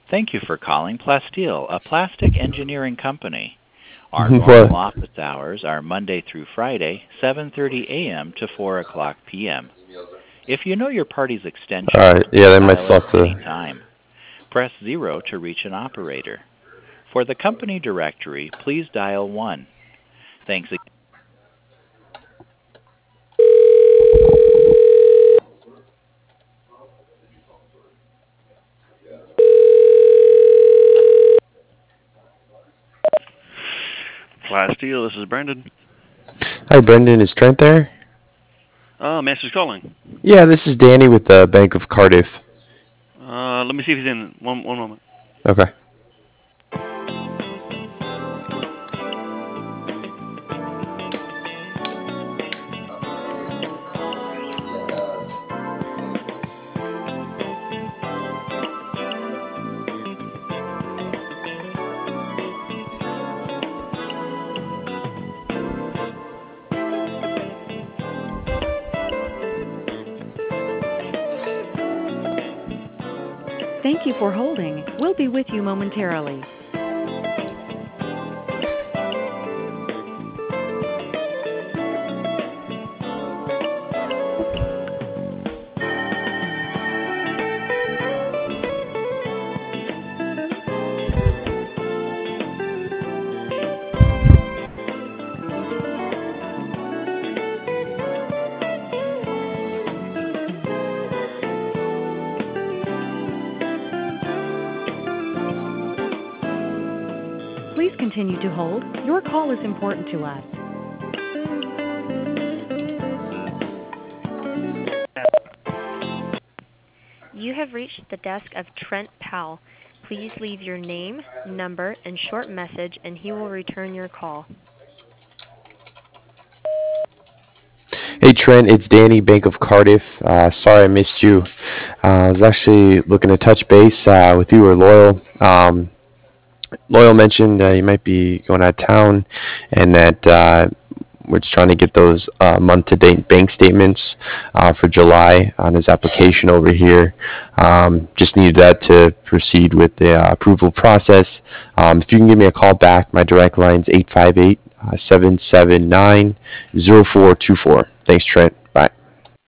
Thank you for calling Plasteel, a plastic engineering company. Our What? normal office hours are Monday through Friday, 7:30 a.m. to 4 o'clock p.m. If you know your party's extension, Alright, you yeah, they may might dial still it have at any to. time. Press 0 to reach an operator. For the company directory, please dial 1. Thanks again. Plasteel, this is Brendan. Hi, Brendan. Is Trent there? Master's calling. Yeah, this is Danny with the Bank of Cardiff. Let me see if he's in. One moment. Okay. Thank you for holding. We'll be with you momentarily. Please continue to hold. Your call is important to us. You have reached the desk of Trent Powell. Please leave your name, number, and short message, and he will return your call. Hey, Trent. It's Danny, Bank of Cardiff. Sorry I missed you. I was actually looking to touch base with you or Loyal. Loyal mentioned you might be going out of town, and that we're just trying to get those month-to-date bank statements for July on his application over here. Just needed that to proceed with the approval process. If you can give me a call back, my direct line's 858 779 0424. Thanks, Trent. Bye.